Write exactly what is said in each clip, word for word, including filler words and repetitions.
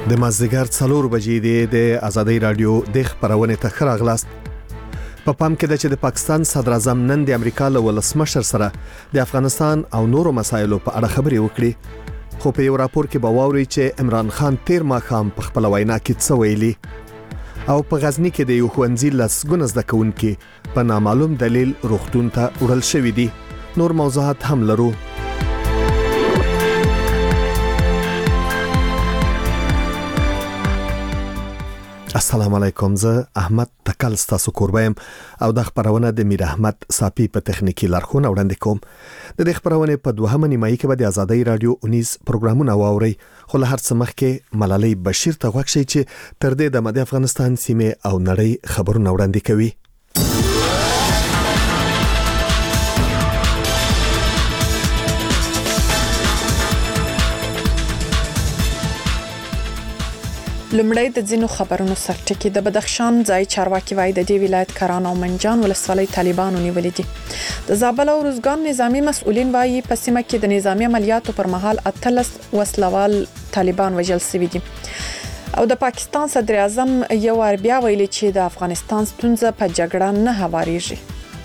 د مازدیګر څلور بجې دی د آزادۍ رادیو د خبرونه ته خراغلاست. په پام کې ده چې د پاکستان صدر اعظم نن د امریکا له ولسمشر سره د افغانستان او نورو مسایلو په اړه خبرې وکړي. خو په یو راپور کې به واوري چې عمران خان تیر ماښام په خپل وینا کې څه ویلي او په غزنی کې د یو ښوونځي لسګونه زده کوونکي په نامعلوم دلیل روغتون ته وړل شوي دي. نور موضوعات هم لرو. السلام علیکم، زه احمد تکل ستاسو کوربایم او د خبرونه د میر احمد صافی په تخنیکی لارښوونه وړاندې کوم. د دې خبرونه په دوهمه نیمایي کې به د آزادۍ رادیو اونیز پروګرامونه واوري، خو له هر څه مخکې ملالۍ بشیر ته غوښتي چې تر دې د مد افغانستان سیمه او نړۍ خبرونه وړاندې کوي. لمړی د ځینو خبرونو سرټکی. د بدخشان ځای چارواکي وایي د دې ولایت کران او منجان ولسوالۍ طالبانو نیولې دي. د زابل او روزګان نظامی مسؤلین وایي په سیمه کې د نظامی عملیاتو پر مهال اتلس وسلوال طالبان وژل شوي دي. او د پاکستان صدر اعظم یو ور بیا ویلي چې د افغانستان ستونزه په جګړه نه هواريږي.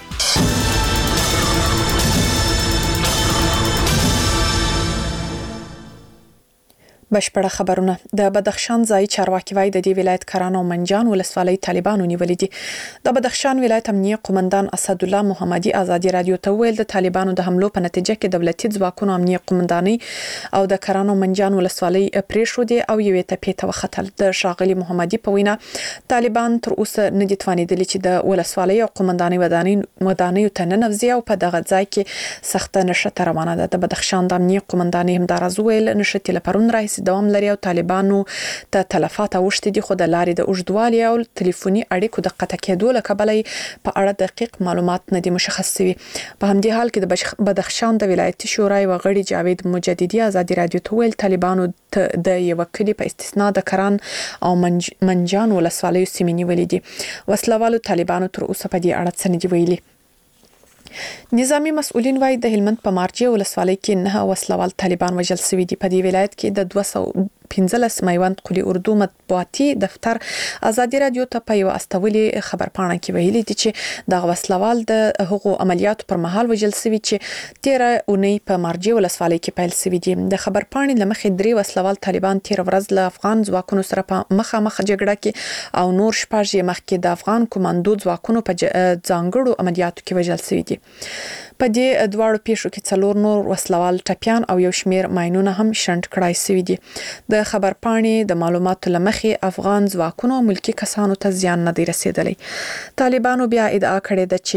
بشپړه خبرونه. د بدخشان ځای چارواکي وایي د دې ولایت کران او منجان ولسوالۍ طالبانو نیولې دي. د بدخشان ولایت امنیه قومندان اسد الله محمدي آزادي رادیو ته ویل د طالبانو د حملو په نتیجه کې دولتي ځواکونو امنیه قومنداني او د کران او منجان ولسوالۍ پریښودي او یوې ته پیته وختل. د شاغلي محمدي په وینا طالبان تر اوسه نه دي توانیدلي چې د ولسوالۍ او قومنداني ودانۍ ودانۍ ته ننوځي او په دغه ځای کې سخته نشته روانه ده. د بدخشان د امنیه قومنداني همدارز ویل نشته لپرون راځي دوام لري او طالبانو ته تلفات اوشتي دي، خو د لارې د اوږدوالي او ټلیفوني اړیکو د قطع کېدو له کبله په اړه دقیق معلومات نه دي مشخص شوي. په همدې حال کې د بدخشان د ولایتي شورای وغړي جاوید مجددي آزادي رادیو ته ویل طالبانو د یو کلی په استثناء د کران او منج منجان ولسوالۍ سیمې نیولې دي. وسلوالو طالبانو تر اوسه په دې اړه څه نه دي ویلي. نظامی مسؤلین وایي د هلمند په مارجه ولسوالۍ کې نه وسلوال طالبان وژل شوي دي. په دې ولایت کې د دوه سوه پنځلس میوند قلی اردو مطبوعاتي دفتر آزادي رادیو ته په یو استولي خبرپاڼه کې ویلي دي چې د وسلوال د حقوقو عملیاتو پر مهال وژل شوي چې تیر اونۍ په مارجه ولسوالۍ کې پیل شوي دي. د خبرپاڼې لمخې درې وسلوال طالبان تیر ورځ له افغان ځواکونو سره په مخامخ جګړه کې او نور شپږ یې مخکې د افغان کمانډو ځواکونو په ځانګړو عملیاتو کې وژل شوي دي. په دې دواړو پیښو کې څلور نور وسلوال ټپيان او یو شمیر ماينونه هم شنډ کړای شوي دي. د خبرپاڼې د معلوماتو لمخې افغان ځواکونو ملکی کسانو ته زیان نه دی رسیدلی. طالبانو بیا ادعا کړې ده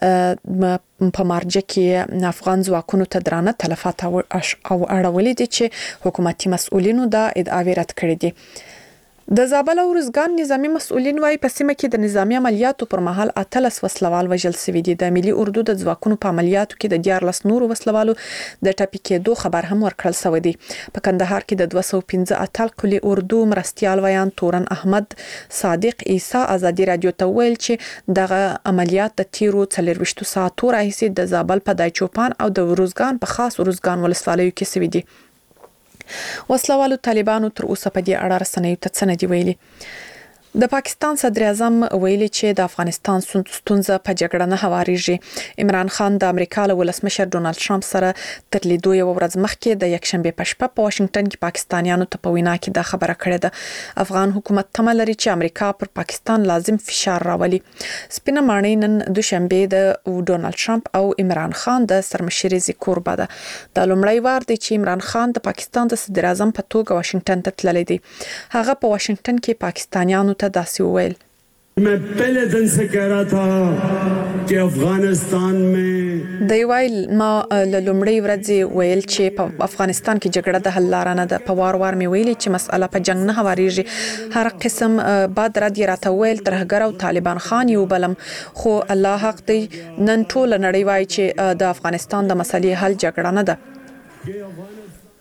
چې په مارجه کې افغان ځواکونو ته درانه تلفات او اړولې دي چې حکومتي مسؤلینو دا ادعاوې رد کړې دي. د زابل او روزګان نظامی مسؤلین وایي په سیمه کې د نظامی عملیاتو پر مهال اتلس وسلوال وژل شوي دي. د ملي اردو د ځواکونو په عملیاتو کې د دیارلس نورو وسلوالو د ټپي کېدو خبر هم ورکړل شوی دی. په کندهار کې د دوه سوه پنځه اتل قلی اردو مرستیال ویان تورن احمد صادق عیسی آزادي رادیو ته ویل چې دغه عملیات د تیرو څلرويشت ساعتو راهیسې د زابل په دایچوپان او د روزګان په خاص روزګان ولسوالیو کې شوي دي. وسلوالو طالبانو تر اوسه په دې اړه رسنیو ته څه نه دي ویلي. د پاکستان صدر اعظم ویلي چې د افغانستان ستونزه په جګړه نه هواريږي. عمران خان د امریکا له ولسمشر ډونالد ټرمپ سره تر لیدو یو ورځ مخکې د یکشنبه په شپه په واشنگټن کې پاکستانیانو ته په وینا کې دا خبره کړې ده. افغان حکومت تمه لري چې امریکا پر پاکستان لازم فشار راولي. سپینه ماڼۍ نن دوشنبه د ډونالد ټرمپ او عمران خان د سرمشرۍ کوربه ده. د لومړی وار دی چې عمران خان د پاکستان د صدر اعظم په توګه واشنگټن ته تللی دی. هغه په واشنگټن کې پاکستانیانو ته داسې وویل: मैं पहले दिन से कह रहा था कि अफगानिस्तान में دی ویل ما له لومړۍ ورځې ویل چې په افغانستان کې جګړه د حل لاره نه ده. په وار وار مې ویلي چې مسأله په جنگ نه هواريږي. هر قسم بعد را دي راته ویل ترهګر او طالبان خان یو بلم، خو الله حق دی نن ټول نړۍ وایي چې د افغانستان د مسلې حل جګړه نه ده.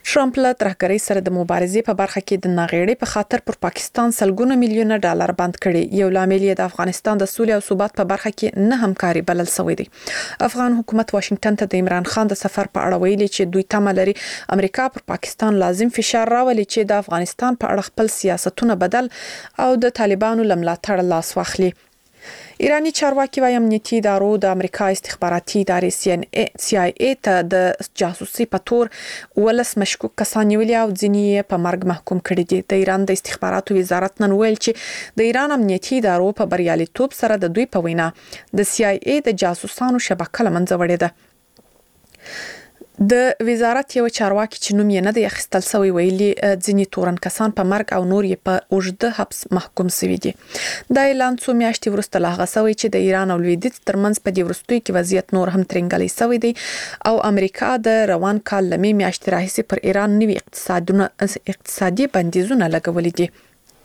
ټرمپ له ترهګرۍ سره د مبارزې په برخه کې د ناغېړۍ په خاطر پر پاکستان سلګونه میلیونه ډالر بند کړي. یو لامل یې د افغانستان د سولې او ثبات په برخه کې نه همکاري بلل شوې دي. افغان حکومت واشنگټن ته د عمران خان د سفر په اړه ویلي چې دوی تمه لري امریکا پر پاکستان لازم فشار راولي چې د افغانستان په اړه خپل سیاستونه بدل او د طالبانو لملاتړ لاس واخلي. ایرانی چارواکي وايي امنیتي ادارو د امریکا استخباراتي ادارې سی آی ای ته د جاسوسي په تور ولس مشکوک کسان نیولي او ځینې په مرګ محکوم کړي دي. د ایران د استخباراتو وزارت نن ویل چې د ایران امنیتي ادارو په بریالیتوب سره د دوی په وینا د سی آی ای د جاسوسانو شبکه لمنځه وړې ده. د وزارت یو چارواکي چې نوم یې نه دی اخیستل شوی ویلي ځینې تورن کسان په مرګ او نور یې په اوږده حبس محکوم شوي دي. دا اعلان څو میاشتې وروسته لاغه شوی چې د ایران او لویدیځ ترمنځ په دې وروستیو کې وضعیت نور هم ترنګلی شوی دی او امریکا د روان کال لمې میاشتې راهیسې پر ایران نوي اقتصادونه اقتصادي بندیزونه لګولي دي.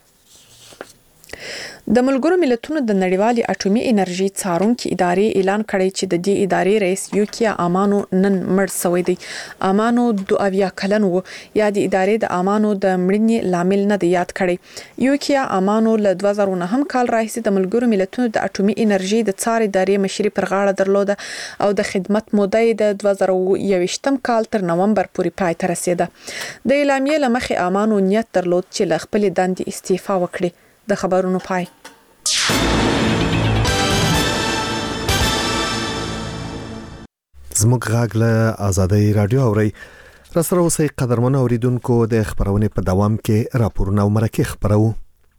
د ملګرو ملتونو د نړیوالې اټومي انرژي څارونکي ادارې اعلان کړی چې د دې ادارې رئیس یوکیا امانو نن مړ شوی دی. امانو دوه اویا کلن و. یا د ادارې د امانو د مړینې لامل نه دی یاد کړی. یوکیا امانو له دوه زره نهم کال راهیسې د ملګرو ملتونو د اټومي انرژي د څار ادارې مشري پر غاړه درلوده او د خدمت موده یې د دوه زره یوویشتم کال تر نومبر پورې پای ته رسیده. د اعلامیې له مخې امانو نیت درلود چې له خپل دندې استعفا وکړي. د خبرونو پای. زموږ غږ له آزادۍ رادیو اوري. را سره اوسئ قدرمن اوریدونکو. د خبرونې په دوام کې راپورونه او مرکه خبرو.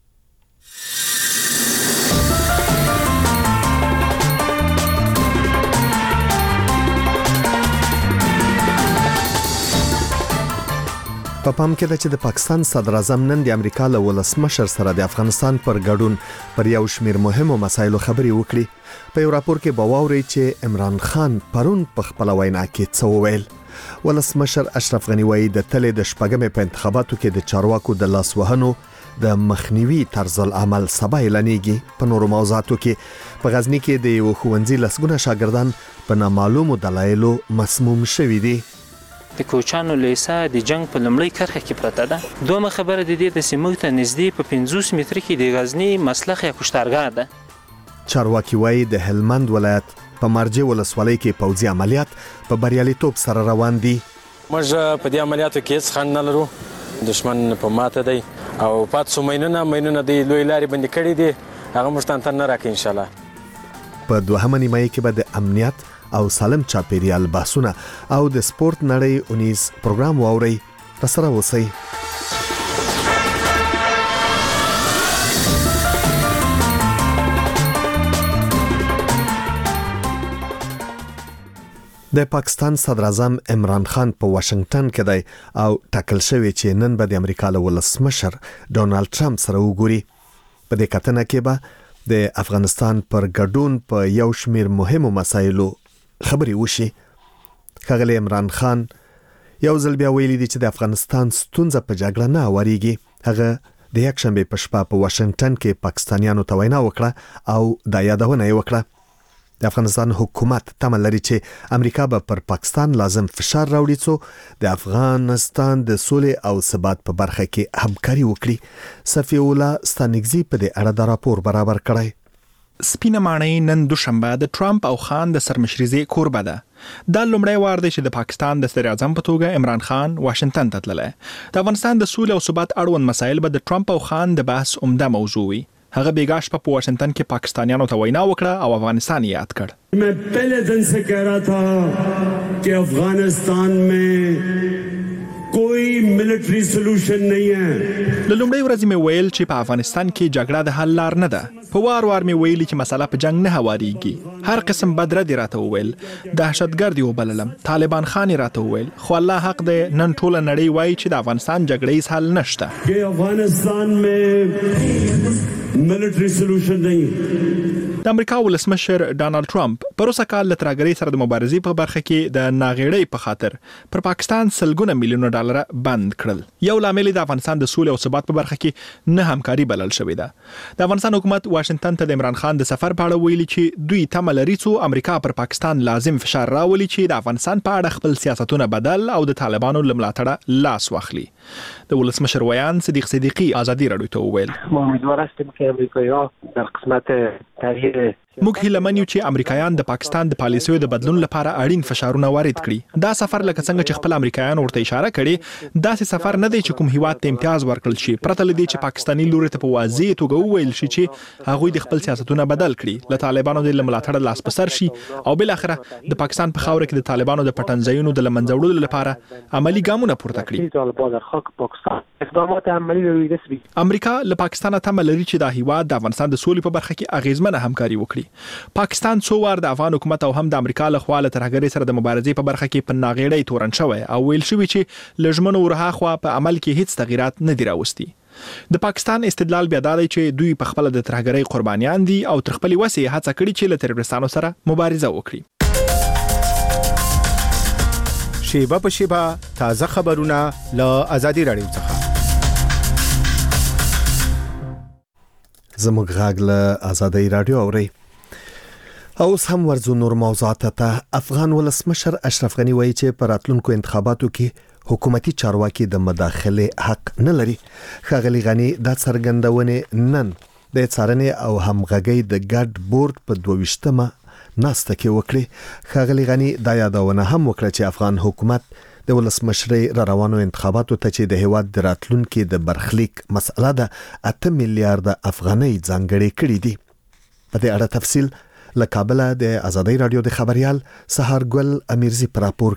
په پام کې ده چې د پاکستان صدر اعظم نن د امریکا له ولسمشر سره د افغانستان پر ګډون پر یو شمېر مهمو مسایلو خبرې وکړي. په یو راپور کې باوري چې عمران خان پرون په خپل وینا کې څه وویل. ولسمشر اشرف غنی وایي د تلې د شپږمې په انتخاباتو کې د چارواکو د لاس وهنو د مخنیوي طرز العمل سبا اعلانېږي. په نورو موضوعاتو کې په غزنی کې د یو ښوونځي لسګونه شاګردان په نامعلومو دلایلو مسموم شوي دي. د کوچانو لیسا د جنگ په لمړی کرخه کې پرته ده. دومره خبره د دې د سیمه ته نږدې په پنځوس متر کې د غزنی مسلخ یا کشتارګاه ده. چارواکي وایي د هلمند ولایت په مرجع ولسوالۍ کې پوځي عملیات په بریالیتوب سره روان دي. موږ په دې عملیاتو کې هیڅ خنډ نه لرو. دشمن په ماته دی او پات سو مینونه مینونه د لوی لارې بندي کړي دي. هغه موږ ته نه راکې ان شاء الله. په دوهمه نیمایي کې به د امنیت او سالم چاپیریال بحثونه او د سپورت نړۍ اونیز پروګرام واوري. راسره اوسئ. د پاکستان صدر اعظم عمران خان په واشنگټن کې دی او ټاکل شوی چې نن به د امریکا له ولسمشر ډونالد ټرمپ سره وګوري. په دې کتنه کې به د افغانستان پر ګډون په یو شمېر مهمو مسایلو خبري وشي. ښاغلی عمران خان یو ځل بیا ویلي دی چې د افغانستان ستونزه په جګړه نه اوریږي. هغه د یکشنبه په شپه په واشنگټن کې پاکستانیانو ته وینا وکړه او دا یادونه یې وکړه. د افغانستان حکومت تمه لري چې امریکا به پر پاکستان لازم فشار راوړي څو د افغانستان د سولې او ثبات په برخه کې همکاري وکړي. صفی الله ستانګزي په دې اړه د راپور برابر کړی. سپینه ماڼۍ نن دوشنبه د ټرمپ او خان د سرمشريزي کوربه ده. دا لومړی وار دی چې د پاکستان د صدر اعظم په توګه عمران خان واشنگټن ته تللی. د افغانستان د سولې او ثبات اړوند مسایل به د ټرمپ او خان د بحث عمده موضوع وي. هغه بیګا شپه په واشنگټن کې پاکستانیانو ته وینا وکړه او افغانستان یاد کړ. मैं पहले दिन से कह रहा था कि अफगानिस्तान में कोई मिलिट्री सॉल्यूशन नहीं है. لومړی ورځ مې ویل چې په افغانستان کې جګړه د حل لار نه ده. په وار وار مې ویلي چې مسله په جنگ نه هواریږي. هر قسم بدره دی راته وویل. دهشتګرد یو بللم. طالبان خان راته وویل. خو الله حق دی نن ټول نړۍ وایي چې د افغانستان جګړې حل نشته. कि अफगानिस्तान में मिलिट्री सॉल्यूशन नहीं. د امریکا ولسمشر ډانلډ ټرمپ پروسه کال له ترهګرۍ سره د مبارزې په برخه کې د ناغېړۍ په خاطر پر پاکستان سلګونه میلیونه ډالر بند کړل. یو لامل د افغانستان د سولې او ثبات په برخه کې نه همکاري بلل شوې ده. د افغانستان حکومت واشنگټن ته د عمران خان د سفر په اړه ویلي چې دوی تمه لري چې امریکا پر پاکستان لازم فشار راولي چې د افغانستان په اړه خپل سیاستونه بدل او د طالبانو له ملاتړه لاس واخلي. د ولسمشر ویان صدیق صدیقی ازادي راډیو ته وویل ما امیدوار هستیم که امریکایی‌ها در قسمت تغییر موږ هیله من یو چې امریکایان د پاکستان د پالیسیو د بدلون لپاره اړین فشارونه وارد کړي. دا سفر لکه څنګه چې خپل امریکایان ورته اشاره کړي داسې سفر نه دی چې کوم هیواد ته امتیاز ورکړل شي پرته له دې چې پاکستاني لوري ته په واضح توګه وویل شي چې هغوی د خپل سیاستونه بدل کړي، له طالبانو د ملاتړ لاس په سر شي او بل اخره د پاکستان په خاور کې د طالبانو د پټنځایونو د لمنځه وړلو لپاره عملی ګامونه پورته کړي. اقدامات عملی روی رسمي امریکا له پاکستان ته ملري چې د هیواد د افغانستان د سولې په برخه کې اغیزمنه همکاري وکړي. پاکستان څو وار د افغان حکومت او هم د امریکا له خوا له ترهګرۍ سره د مبارزې په برخه کې په ناغېړۍ تورن شوی او ویل شوی چې لژمنو ورها خوا په عمل کې هیڅ تغیرات نه دي راوستي. د پاکستان استدلال بیا دا دی چې دوی په خپل د ترهګرۍ قربانیان دي او تر خپل وسې هڅه کړې چې له تروریستانو سره مبارزه وکړي. شیبه په شیبه تازه خبرونه له ازادي راډیو څخه. زموږ غږ له ازادي راډیو اوري. اوس هم ورزو نور موضوعات ته. افغان ولسمشر اشرف غنی وایي چې په راتلونکو انتخاباتو کې حکومتي چارواکي د مداخله حق نه لري. ښاغلي غنی دا څرګندونه نن د څارنې او همغږۍ د ګډ بورډ په دوه ناسته کې وکړي. ښاغلي غنی دا یادونه هم وکړه چې افغان حکومت د ولسمشرۍ را روانو انتخاباتو ته چې د هیواد د راتلونکو د برخلیک مسله ده اته میلیارډ افغانۍ ځانګړې کړې دي. په دې اړه تفصیل له کابل د ازادي راډیو د خبريال سحر ګل امیرزي پر راپور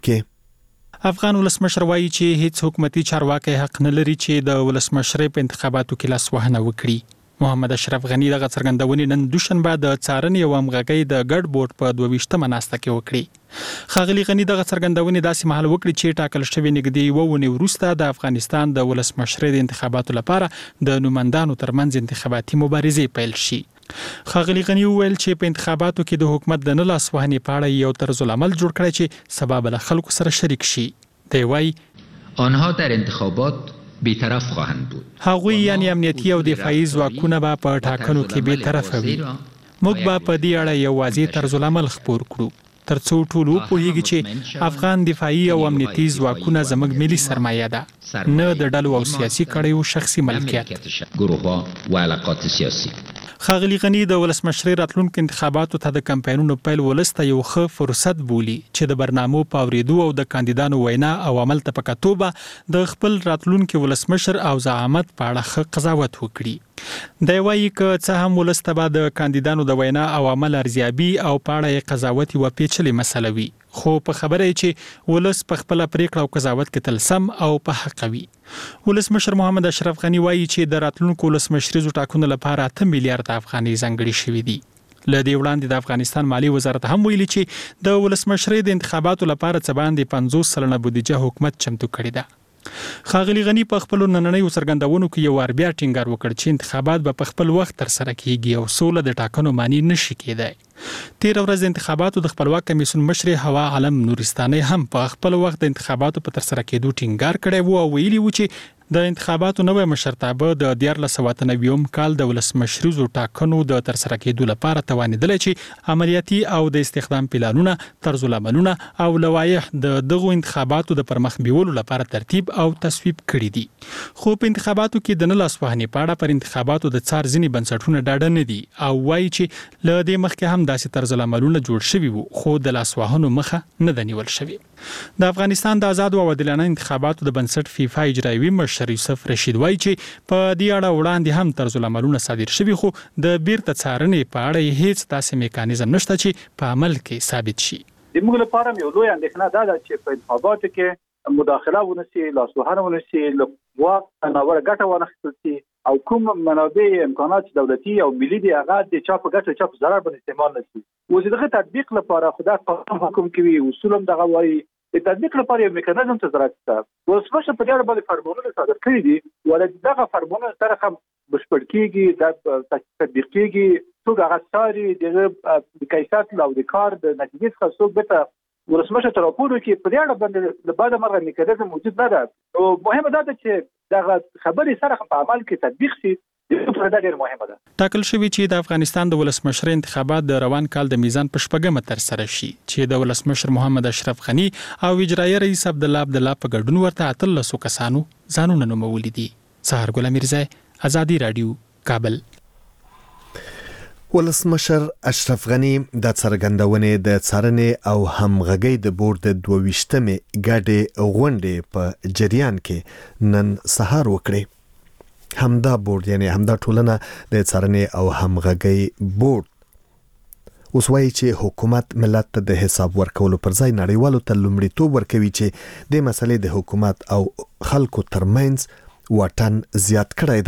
کې. افغان ولسمشر وایي چې هیڅ حکومتي چارواکي حق نه لري چې د ولسمشرۍ په انتخاباتو کې لاس وهنه وکړي. محمد اشرف غنی دغه څرګندونې نن دوشنبه د څارنې او همغږۍ د ګډ بورډ په دوه ناسته کې وکړي. ښاغلي غنی دغه څرګندونې داسې مهال وکړي چې ټاکل شوی نږدې یوه اونۍ وروسته د افغانستان د ولسمشرۍ د انتخاباتو لپاره د نوماندانو ترمنځ انتخاباتي مبارزې پیل شي. ښاغلي غنی وویل چې په انتخاباتو کې د حکومت د نه لاس وهنې په اړه یو طرز العمل جوړ کړی چې سبب له خلکو سره شریک شي. دی وایي آنها در انتخابات بی‌طرف خواهند بود. هغوی یعنی امنیتي او دفاعي ځواکونه به په ټاکنو کې بی‌طرفه وي. موږ به په دې اړه یو واضح طرز العمل خپور کړو ترڅو ټول وپوهیږي چې افغان دفاعي او امنیتي ځواکونه زموږ ملي سرمایه ده، نه د ډلو او سیاسي کړیو شخصي ملکیت. گروه‌ها و علاقات سیاسی. ښاغلي غنی د ولسمشرۍ راتلونکو انتخاباتو ته د کمپاینونو پیل ولسته یو ښه فرصت بولي چې د برنامو په اورېدو او د کاندیدانو وینا او عمل ته په کتو به د خپل راتلونکي ولسمشر او زعامت په اړه ښه قضاوت وکړي. دی وایي که څه هم ولسته به د کاندیدانو د وینا او عمل ارزیابي او په اړه یې قضاوت یوه پیچلې مسله وي، خو په خبره یې چې ولس په خپله پریکړه او قضاوت کې تل سم او په حق وي. ولسمشر محمد اشرف غنی وایي چې د راتلونکو ولسمشریزو ټاکنو لپاره اته میلیارډ افغانۍ ځانګړي شوي دي. له دې وړاندې د افغانستان مالی وزارت هم ویلي چې د ولسمشرۍ د انتخاباتو لپاره څه باندې پنځوس سلنه بودیجه حکومت چمتو کړې ده. ښاغلي غنی په خپل نننۍ څرګندونو کې یو وار بیا ټینګار وکړ چې انتخابات به په خپل وخت تر سره کیږي او سوله د ټاکنو معنی نشي کېدای. تیر ورځ د انتخاباتو د خپلواک کمیسیون مشر هوا عالم نورستاني هم په خپل وخت د انتخاباتو په تر سره کېدو ټینګار کړی وو او ویلي وو چې د انتخاباتو نوې مشرتابه د دیارلس سوه اته نوي کال د ولسمشریزو ټاکنو د تر سره کېدو لپاره توانیدلی چې عملیاتي او د استخدام پلانونه، طرز العملونه او لوایح د دغو انتخاباتو د پرمخ بیولو لپاره ترتیب او تصویب کړي دي. خو په انتخاباتو کې د نه لاس وهنې په اړه پر انتخاباتو د څار ځینې بنسټونه ډاډه نه دي او وایي چې له دې مخکې هم داسې طرز العملونه جوړ شوي وو خو د لاس وهنو مخه نه ده نیول شوې. د افغانستان د آزاد او عادلانه انتخاباتو د بنسټ فیفا اجرایوي مشر یوسف رشید وایي چې په دې اړه وړاندې هم طرز العملونه صادر شوي خو د بیرته څارنې په اړه یې هیڅ داسې میکانیزم نشته چې په عمل کې ثابت شي. د موږ لپاره یو لوی اندېښنه دا ده چې په انتخاباتو کې مداخله ونشي، لاس وهنه ونشي، له واک ناوړه ګټه وانخیستل شي او کوم منابع امکانات دولتي او ملي دي هغه د چا په ګټه چا په ضرر باندې استعمال نشي. اوس دغه تطبیق لپاره خدای قانون حکم کوي، اصول هم دغه وایي. د تطبیق لپاره یو میکانیزم ته ضرورت شته. ولسمشر په دې اړه باندې فرمانونه صادر کړي دي، ولې دغه فرمانونه سره هم بشپړ کیږي، د تطبیق کیږي څوک هغه ساري د کیفیت او د کار د نتیجې څخه څوک به ولسمشر تر راپورو کې په دې اړه باندې د بعد مرغه میکانیزم موجود نه ده. او مهمه ده چې دا خبرې سره په عمل کې تطبیق شي. دا ډېر مهمه ده. ټاکل شوی چې د افغانستان د ولسمشر انتخابات د روان کال د میزان په شپږمه تر سره شي چې د ولسمشر محمد اشرف غنی او اجرایي رئیس عبد الله عبد الله په ګډون ورته اتلسو کسانو ځانونه نومولي دي. سحر ګل میرزا، آزادی رادیو، کابل. ولسمشر اشرف غنی د څرګندونې د څارنې او همغږۍ د بورډ د دوه ویشتمې ګډې غونډې په جریان کې نن سهار وکړې. همدا بورډ یعنی همدا ټولنه د څارنې او همغږۍ بورډ اوس وایي چې حکومت ملت ته د حساب ورکولو پر ځای نړیوالو ته لومړیتوب ورکوي چې د مسلې د حکومت او خلکو ترمنځ واټن زیات کړی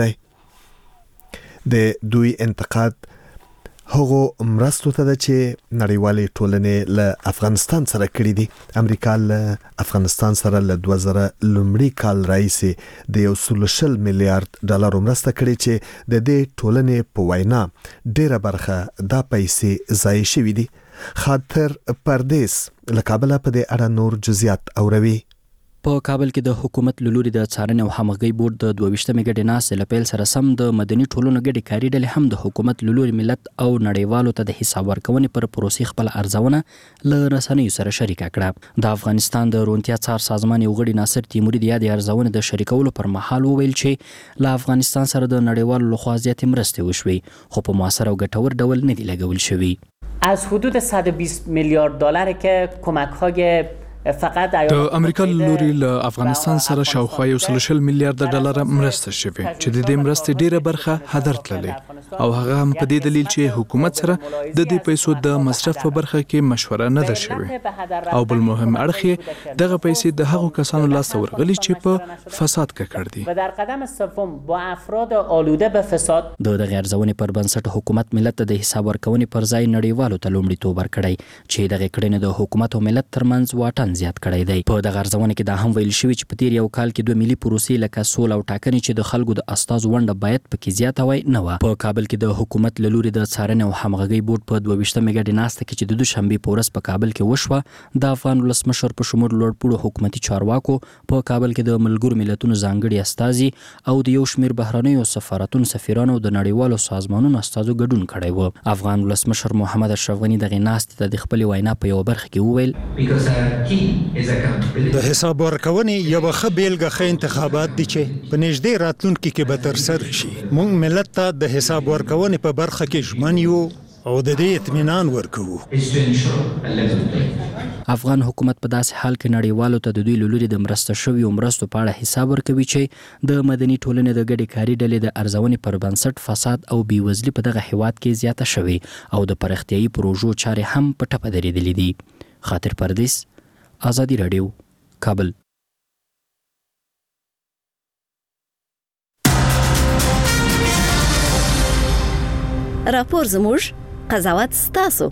دی. د دوی انتقاد هغو مرستو ته ده چې نړیوالې ټولنې له افغانستان سره کړي دي. امریکا له افغانستان سره له دوه زره لومړي کال راهیسې د یو سل شل میلیارډ ډالرو مرسته کړې چې د دې ټولنې په وینا ډیره برخه دا پیسې ضایع شوي دي. خاطر پردیس له کابل په دې اړه نور جزئیات اوروي. په کابل کې د حکومت لوري د څارنې او همغږۍ بورډ د دوه ویشتمې ګډې ناستې له پیل سره سم د مدني ټولنو ګډې کاري ډلې هم د حکومت لوري ملت او نړیوالو ته د حساب ورکونې پر پروسې خپل ارزونه له رسنیو سره شریکه کړه. د افغانستان د روڼتیا څار سازمان یو غړي ناصر تیموري د یادې ارزونې د شریکولو پر مهال وویل چې له افغانستان سره د نړیوالو لخوا زیاتې مرستې وشوي خو په موثر او ګټور ډول نه دي لګول شوي. از حدود صد و بیست میلیارد دلار که کمک‌های فقط د امریکا لوري له افغانستان سره شاوخوا یو سل شل میلیارډ ډالر مرسته شوې چې د دې مرستې ډیره برخه هدر تللې او هغه هم په دې دلیل چې حکومت سره د دې پیسو د مصرف په برخه کې مشوره نه ده شوې او بل مهم اړخ یې دغه پیسې د هغو کسانو لاس ورغلي چې په فساد ککړ دي. و در قدم سوم با افراد آلوده به فساد د دغه ارزونې پر بنسټ حکومت ملت ته د حساب ورکونې پر ځای نړیوالو ته لومړیتوب ورکړی چې دغه کړنې د حکومت او ملت ترمنځ واټن زیات کړی دی. په دغه ارزونه کې دا هم ویل شوی چې په تیر یو کال کې دوه ملي پروسې لکه سول او ټاکنې چې د خلکو د استازو ونډه باید پکې زیاته وای نه و. په کابل کې د حکومت له لوري د څارنې او همغږۍ بورډ په دوه ویشتمې ګډې ناسته کې چې د دوشنبې په ورځ په کابل کې وشوه د افغان ولسمشر په شمول لوړپوړو حکومتي چارواکو په کابل کې د ملګرو ملتونو ځانګړي استازي او د یو شمېر بهرنیو سفارتونو سفیرانو او د نړیوالو سازمانونو استازو ګډون کړی و. افغان ولسمشر محمد اشرف غنی دغه ناستې ته د خپلې وینا په یوه برخه کې وویل د حساب ورکونې یو ښه بیلګه ښه انتخابات دي چې په نږدې راتلونکي کې به ترسره شي. موږ ملت ته د حساب ورکونې په برخه کې ژمن یو او د دې اطمینان ورکوو. افغان حکومت په داسې حال کې نړیوالو ته د دوی له لوري د مرسته شویو مرستو په اړه حساب ورکوي چې د مدني ټولنې د ګډې کاري ډلې د ارزونې پر بنسټ فساد او بېوزلي په دغه هیواد کې زیاته شوې او د پراختیایي پروژو چارې هم په ټپه درېدلې دي. خاطر پردیس، آزادی رادیو، کابل. راپور زموږ، قضاوت ستاسو.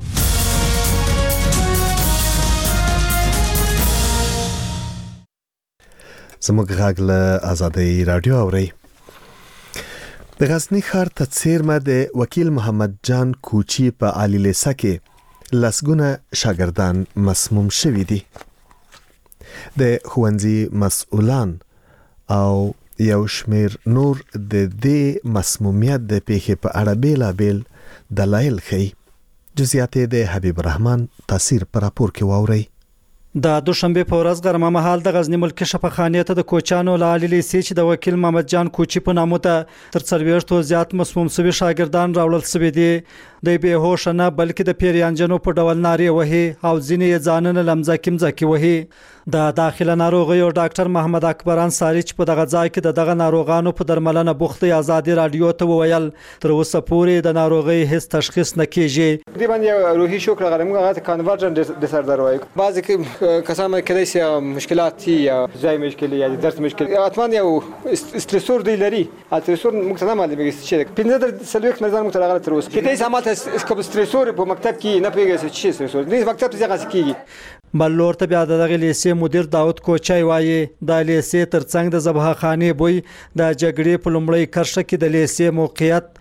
زموږ غږ له آزادی رادیو اورئ. د غزنی ښار ته څیرمه د وکیل محمد جان کوچی په عالی لیسه کې لسګونه شاګردان مسموم شوي دي. د ښوونځي مسؤلان او یو شمیر نور د دې مسمومیت د پیښې په اړه بیلابیل دلایل ښیي. جزئیات د حبیب الرحمن تاثیر پر راپور کې واورئ. د دوشنبه په ورځ غرمه مهال د غزنی ملکی شفاخانې ته د کوچانو له عالی لیسې چې د وکیل محمد جان کوچی په نامه ته تر څلوېښتو زیات مسموم شوي شاګردان راوړل شوي دي. د بې هوښ نه بلکې د پیریانجنو په ډول نارې وهي او ځینې یې ځانونه لمځکې مځکې وهي. د داخله ناروغیو ډاکټر محمد اکبر انصاري چې په دغه ځای کې د دغه ناروغانو په درملنه بوخت دی آزادي رادیو ته وویل تر اوسه پورې د ناروغۍ هیڅ تشخیص نه کیږي. دی باندې روحي شوک راغلی موږ هغه ته کانورجنټ ډیساردر وایو. بعضې کسان کېدای شي مشکلات یا ځای مشکل یا درس مشکل حتما یو استرسور دی لري. استرسور موږ ته نه معلومیږي چې پنځه در څلوېښت مریضان موږ ته راغلي تر اوسه. کېدای شي همالته استرسور په مکتب کې نه پوهېږي چې څه استرسور دی. مکتب ته ځای کېږي. بل لور ته بیا د دغه لیسې مدیر داود کوچای وایي د لیسې ترڅنګ د ذبحه خانې بوی د جګړې په لومړۍ کرښه کې د لیسې موقعیت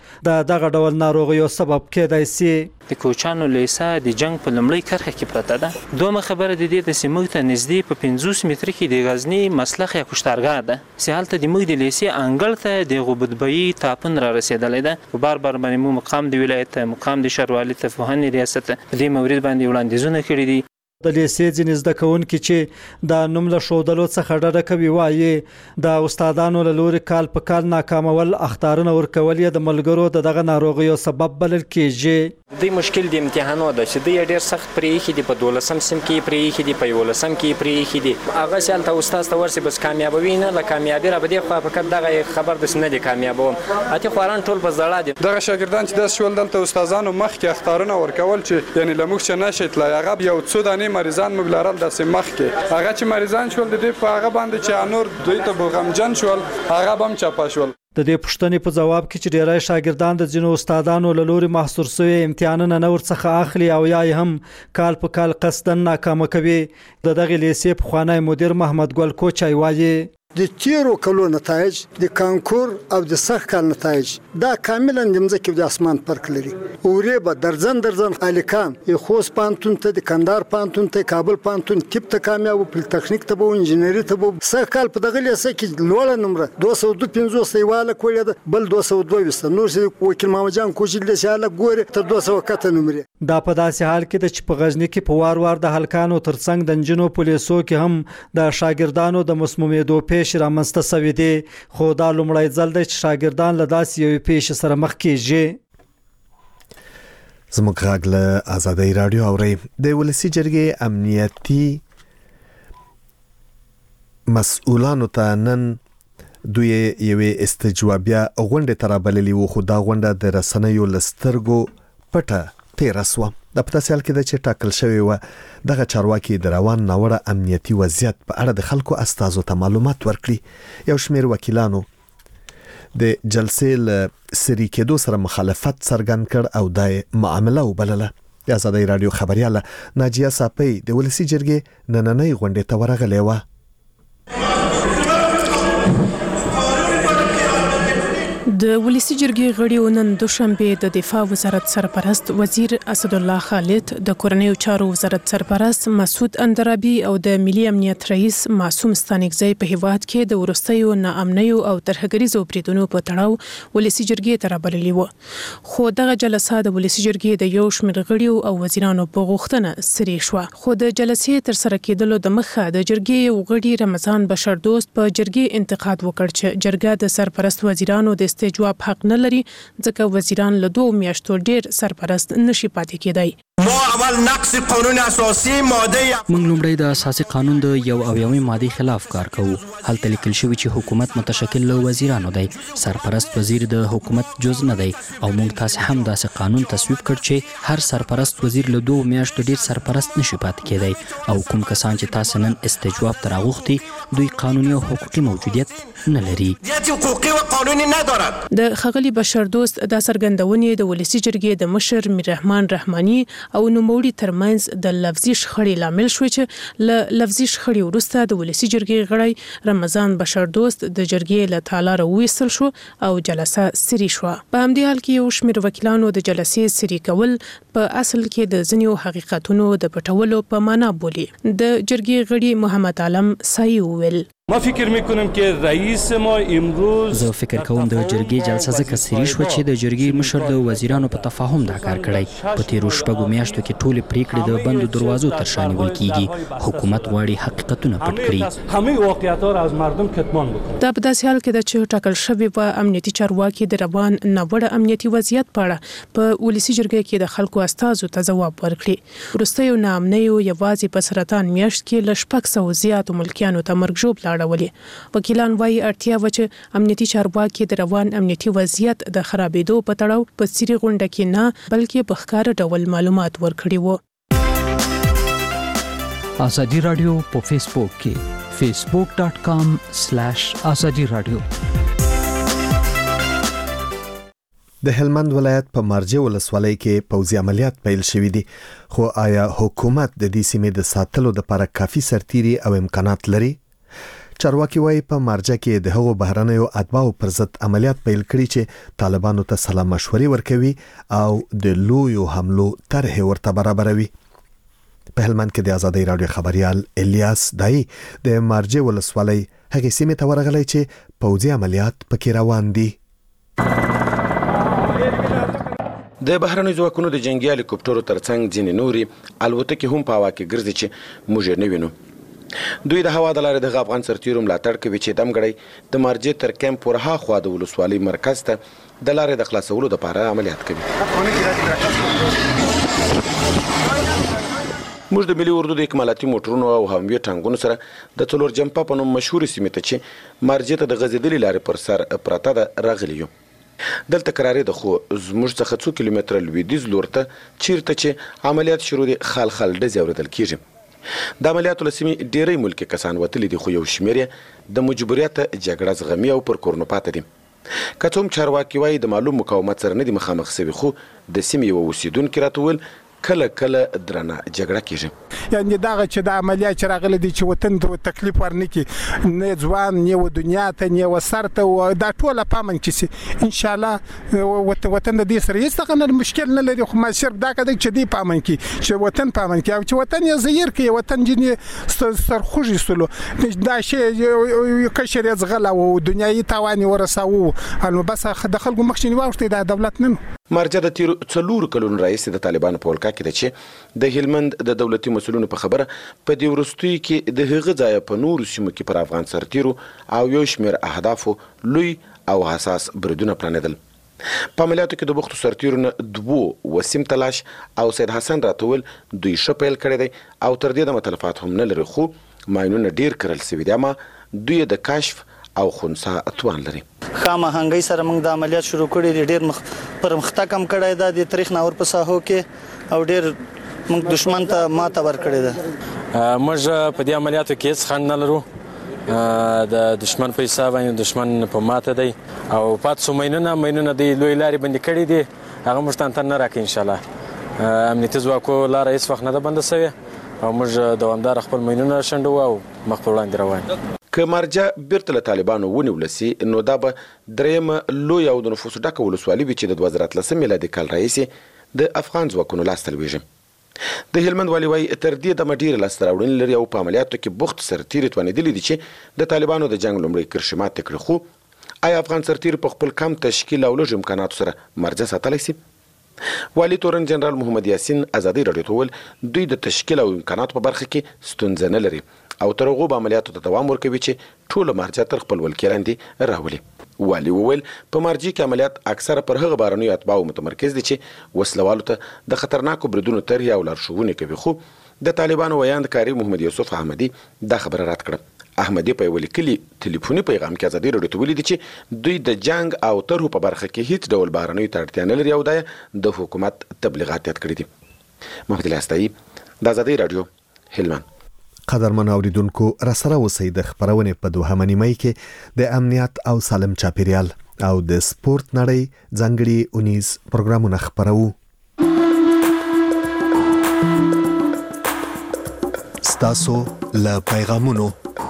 د دغه ډول ناروغیو سبب کېدای شي. د کوچانو لیسا د جنگ په لمړی کرښه کې پرته ده. دومره خبره د دې د سیمه ته نږدې په پنځوس متره کې د غزنی مسلخ یا کشتارګاه ده. سیالته د موږ د لیسې انګل ته د غوبدبئی تاپن را رسیدلې ده. په بار بار باندې مو مقام د ولایت مقام د شهروالۍ تفوهن ریاست د دې مورید باندې وړاندیزونه کړي دي. د لیسې ځینې زده کوونکي چې د نوم له ښودلو څخه ډډه کوي وایي د استادانو له لوري کال په کال ناکامول اخطارونه ورکول یې د ملګرو د دغه ناروغیو سبب بلل کېږي. دوی مشکل د امتحانو ده چې دوی ډېر سخت پرې ایښي دي، په دولسم سیم کې پرې ایښي دي، په یولسم کې پرې ایښي دي. هغسې هلته استاد ته ورسي بس کامیابوي نه، له کامیابي را به دې خوا فقط دغه خبر داسې نه دي کامیابوم. اتې خواران ټول په زړه دي. دغه شاګردان چې داسې شول دلته استادانو مخکې اخطارونه ورکول چې یعنې له موږ چې نشي تللی، هغه یو څو دانې مریضان موږ لرل داسې مخکې، هغه چې مریضان شول د دې په هغه باندې چې نور دوی ته به غمجن شول، هغه به هم چاپه شول. د دې پوښتنې په جواب کې چې ډیری شاګردان د ځینو استادانو له لوري محصور شوي امتحانونه نه ورڅخه اخلي او یا هم کال په کال قصدا ناکامه کوي، د دغې لیسې پخوانی مدیر محمد ګل کوچی وایي د تیرو کلو نتایج د کانکور او د سخت کال نتایج دا کاملا د مځکې او د اسمان فرق لري. اورې به درځن درځن الکان یې خوست پانتون ته، د کندهار پانتون ته، کابل پانتون طب ته کامیاب، پل تخنیک ته به انجینری ته به. سخت کال په دغه لیسه کې لوړه نمره دوه سوه دوه پنځوس یواله کړې ده، بل دوه سوه دوه ویشت، نور چې وکیل محمد جان کوچي لیسه هلک ګوري تر دوه سوه کته نمرې. دا په داسې حال کې ده چې په غزني کې په وار وار د هلکانو ترڅنګ د نجونو په لیسو کې هم د شاګردانو د مسمومیدو پیښې رامنځته شوې دي، خو دا لومړی ځل دی چې شاګردان له داسې یوې پیښې سره مخ کېږي. زموږ غږ له ازادۍ راډیو اورئ. د ولسي جرګې امنیتي مسؤلانو ته نن دوی یوې استجوابیه غونډې ته رابللي وو، خو دا غونډه د رسنیو له سترګو پټه تېره سوه. د په داسې حال کې ده چې ټاکل شوې وه دغه چارواکي د روان ناوړه امنیتي وضعیت په اړه د خلکو استازو ته معلومات ورکړي. یو شمېر وکیلانو د جلسې له سري کېدو سره مخالفت څرګند کړ او دا معامله وبلله. د ازادۍ راډیو خبریاله ناجیه ساپۍ د ولسي جرګې نننۍ غونډې ته ورغلې وه. د ولسي جرګې غړي نن دوشنبه د دفاع وزارت سرپرست وزیر اسد الله خالد، د کورنیو چارو وزارت سرپرست مسعود اندرابي او د ملي امنیت رئیس معصوم ستانکزی په هیواد کې د ورستیو ناامنیو او ترهګریزو بریدونو په تړاو ولسي جرګې ته رابللي وو. خو دغه جلسه د ولسي جرګې د یو شمېر غړیو او وزیرانو په غوښتنه سری شوه. خو د جلسې تر سره کېدلو د مخه د جرګې غړي رمضان بشردوست په جرګې انتقاد وکړ چې جرګه د سرپرست وزیرانو د جواب حق نه لري ځکه وزیران له دوه میاشتو ډیر سرپرست نشي پاتې کېدای. ما اول نقض قانون اساسی ماده موږ لومړی د اساسي قانون د یو اویاومې ماده خلاف کار کوو. هلته لیکل شوی چې حکومت متشکل له وزیرانو دی، سرپرست وزیر د حکومت جز نه دی او موږ تاسو هم داسې قانون تصویب کړ چې هر سرپرست وزیر له دوه میاشتو ډیر سرپرست نشي پاتې کېدای او کوم کسان چې تاسو نن استجواب تر اغوختي دوی قانوني او حقوقي موجودیت نه لري. حقوقي او قانوني نه دارد. د خغلی بشردوست د سرګندونې د ولسي جرګې د مشر میر رحمان رحماني او نوموړي ترمنځ د لفظي شخړې لامل شو چې له لفظي شخړې وروسته د ولسي جرګې غړی رمضان بشردوست د جرګې له تالار وېستل شو او جلسه سری شو. په همدې حال کې یو شمېر وکیلانو د جلسې سری کول په اصل کې د ځینو حقیقتونو د پټولو په معنا بولي. د جرګې غړي محمد عالم سایي وویل ما فکر میکنم که رئیس ما امروز زه فکر کوم د جرګې جلسه ځکه سری شو چې د جرګې مشر د وزیرانو په تفاهم دا کار کړی. په تیرو شپږو میاشتو کې ټولې پریکړې د بندو دروازو تر شا نیول کیږي. حکومت غواړي حقیقتونه پټ کړي، همه واقعیت‌ها را از مردم کتمان بکنه. دا په داسې حال کې ده چې ټاکل شوی و امنیتي چارواکي د روان ناوړه امنیتي وضعیت په اړه په ولسي جرګې کې د خلکو استازو ته ځواب ورکړي. وروستیو ناامنیو یوازې په سرطان میاشت کې له شپږ سوه زیاتو ملکیانو ته مرګ ژوبله اړولې. وکیلان وايي اړتیا و چې امنیتي چارواکي د روان امنیتي وضعیت د خرابېدو په تړاو په سری غونډه کې نه بلکې په ښکاره ډول معلومات ورکړي وو. ازادي رادیو په فیسبوک کې facebook dot com slash azadi radio. د هلمند ولایت په مارجه ولسوالۍ کې پوځي عملیات پیل شوې دي، خو آیا حکومت د دې سیمې د ساتلو لپاره کافي سرتیري او امکانات لري؟ چارواکي وايي په مارجه کې د هغو بهرنیو اتباعو پر ضد عملیات پیل کړي چې طالبانو ته سلا مشورې ورکوي او د لویو حملو طرح ورته برابروي. په هلمند کې د آزادۍ راډیو خبريال الیاس دای د مارجه ولسوالۍ هغه سیمه ته ورغلی چې پوځي عملیات پکې روان دي. د بهرنیو ځواکونو د جنگي هلیکوپټرو ترڅنګ ځینې نوري الوتکې هم په هوا کې ګرځي چې موږ نه وینو. دوی د هوا د لارې د افغان سرتیرو ملاتړ کوي چې دمګړی د مارجې تر کیمپ ورها خوا د ولسوالۍ مرکز ته د لارې د خلاصولو لپاره عملیات کوي. موږ د ملي اردو د اکمالاتي موټرونو او هموي ټانګونو سره د څلور جمپا په نوم مشهور سیمه ته چې مارجې ته د غځېدلې لارې پر سر پراته ده راغلي یو. دلته قرارې د خو زموږ څخه څو کیلومتره لویدیځ لور ته چیرته چې عملیات شروع دي خال خال ډزې اورېدل کیږي. د عملیاتو له سیمې ډېری ملکي کسان وتلي دي خو یو شمېر یې د مجبوریت جګړه زغمي او پر کورونو پاتې دي. که څه هم چارواکي وایي د معلوم مقاومت سره نه دي مخامخ سوي خو د سیمې یوه اوسېدونکي راته وویل کله کله درنه جګړه کیږي. یعنی دغه چې د عملیات چې راغلي دي چې وطن ته تکلیف ورنکړي نه ځوان نه و دنیا ته نه و سر ته دا ټوله پامن کې سي ان شاء الله وطن د دې سره هیڅ څه مشکل نه لري خو ما صرف دا کده چې دی پامن کې چې وطن پامن کې او چې وطن یې زهیر کې وطن جنې سرخوږي سلو دا شی کشر یې زغلا او دنیاي تاوان ورساو نو بس د خلکو مخشنی واوښتي د دولت نه. مارجه د تیر څلور کلونو رئیس د طالبانو په ولکه کې ده چې د هلمند د دولتي مسولونو په خبره په دې وروستیو کې د هغه ځای په نورو سیمو کې پر افغان سرتیرو او یو شمېر اهدافو لوی او حساس بریدونه پلانېدل. په عملیاتو کې د بوختو سرتیرو نه دوو وسیم تلاش او سید حسن راتول دوی ښه پیل کړی دی او تر دې د متلفات هم نه لري خو ماینونه ډیر کرل سوي دي اما دوی د کشف او خنثی اتوان لري. خامہ هنګي سره موږ د عملیات شروع کړی دي ډیر مخ پرمختګ کم کړی دا د تاریخ نور په ساحو کې او ډیر موږ دشمن ته ماته ور کړی ده. موږ په دې عملیاتو کې څه خند نه لرو د دشمن په حساب باندې دشمن په ماته دی او پات سو مینونه مینونه دی لوی لاري باندې کړی دي هغه موږ ته نه راکې ان شاء الله امنیتي ځواکو لار هیڅ وخت نه ده بنده شوی او موږ دوامدار خپل مینونه شندو او مخ په وړاندې روان. که مارجه بیرته له طالبانو ونیول سي نو دا به درېیمه لوی او د نفوسو ډکه ولسوالي وي چې د دوه زره اتلسم میلادي کال راهیسې د افغان ځواکونو لاسته لویږي. د هلمند والي وایي تر دې دمه ډېرې لاسته راوړنې لري او په عملیاتو کې بوخت سرتیرې توانېدلي دي چې د طالبانو د جنګ لومړی کرښې ماتې کړي خو آیا افغان سرتیر په خپل کم تشکیل او لږ امکاناتو سره مارجه ساتلی سي؟ والي تورن جنرال محمد یاسین ازادۍ راډیو ته وویل دوی د تشکیل او امکاناتو په برخه کې ستونزه نه لري او تر هغو به عملیاتو ته دوام ورکوي چې ټوله مارجه تر خپل ولکې لاندې راولي. والي وویل په مارجې کې عملیات اکثره پر هغه بهرنیو اتباعو متمرکز دي چې وسلوالو ته د خطرناکو بریدونو طرحې او لارښوونې کوي خو د طالبانو ویاند کاري محمد یوسف احمدي دا خبره رد کړه. احمدي په یو لیکلي ټلیفوني پیغام کې ازادۍ راډیو ته ویلي دي چې دوی د جنګ او طرحو په برخه کې هیڅ ډول بهرنیو ته اړتیا نه لري او دا د حکومت تبلیغات یاد کړي دي. محمد الیاس د ازادۍ راډیو هلمند. قدرمن اوریدونکو راسره اوسئ د خبرونې په دوهمه نیمه کې د امنیت او سالم چاپیریال او د سپورت نړۍ ځانګړي اونیز پروګرامونه خبرو. ستاسو له پیغامونو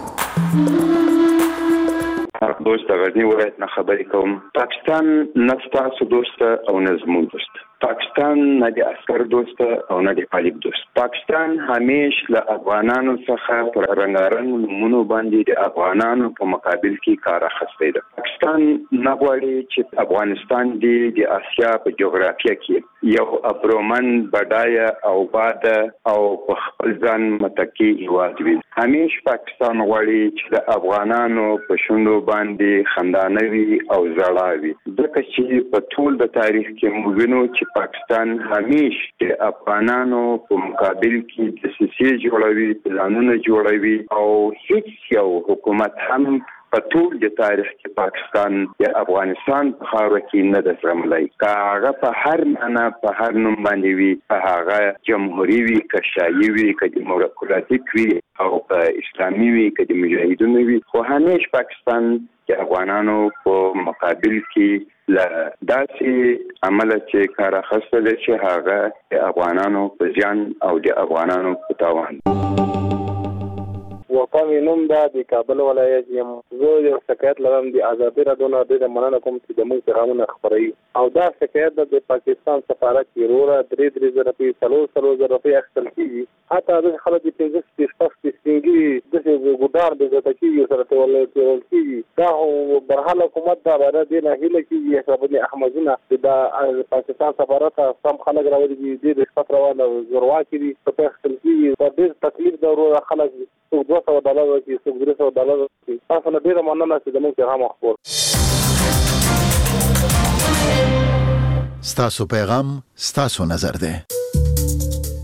دوست غزنی ولایت نه خبرې کوم. پاکستان نه ستاسو دوست او نه زموږ دوست. پاکستان نه د عسکر دوست او نه د طالب دوست. پاکستان همیش له افغانانو څخه پر رنګارنګ نومونو باندې د افغانانو په مقابل کې کار اخیستی ده. پاکستان نه غواړي چې افغانستان د اسیا په جغرافیه کې یو ابرومن بډایه او باد او په خپل ځان متکی هیواد وي. همیش پاکستان غواړي چې د افغانانو په شونډو باندې خندانه وي او زړه وي ځکه چې په ټول د تاریخ کې موږ وینو چې پاکستان همیش د افغانانو په مقابل کې دسیسې جوړوي پلانونه جوړوي او هیڅ یو حکومت هم په ټول د تاریخ کې پاکستان د افغانستان په خاوره کې نه ده زغملی. که هغه په هر معنا په هر نوم باندې وي که هغه جمهوري وي که شاهي وي که دیموکراتیک وي او که اسلامي وي که د مجاهدینو وي خو همیش پاکستان د افغانانو په مقابل کې له داسې عمله چې کار اخیستی دی چې هغه د افغانانو په زیان او د افغانانو په تاوان. وفا مې نوم ده د کابل ولایت یم. زه یو شکایت لرم د ازادي راډیو نه ډېره مننه کوم چې زموږ پیغامونه خپروي او دا شکایت د پاکستان سفارت کې وروره درې درې زره روپۍ څلور څلور زره روپۍ اخیستل کېږي. حتی داسې خلک چې پنځه شپېته شپږ سپین ږیري داسې ګودار د زده کېږي سره تېرول کېږي. دا خو برحال حکومت دا باید دې نه هیله کېږي حسابونې احمدونه چې دا پاکستان سفارت سم خلک راولي دي د شپږ روانه زورواکي دي په اخیستل کېږي. په ډېر تکلیف ده وروره خلک څوک دوه سوه ډالر ورکړي څوک درې سوه ډالر ورکړي. تاسو نه ډېره مننه چې زموږ پیغام خپور. ستاسو پیغام ستاسو نظر دی.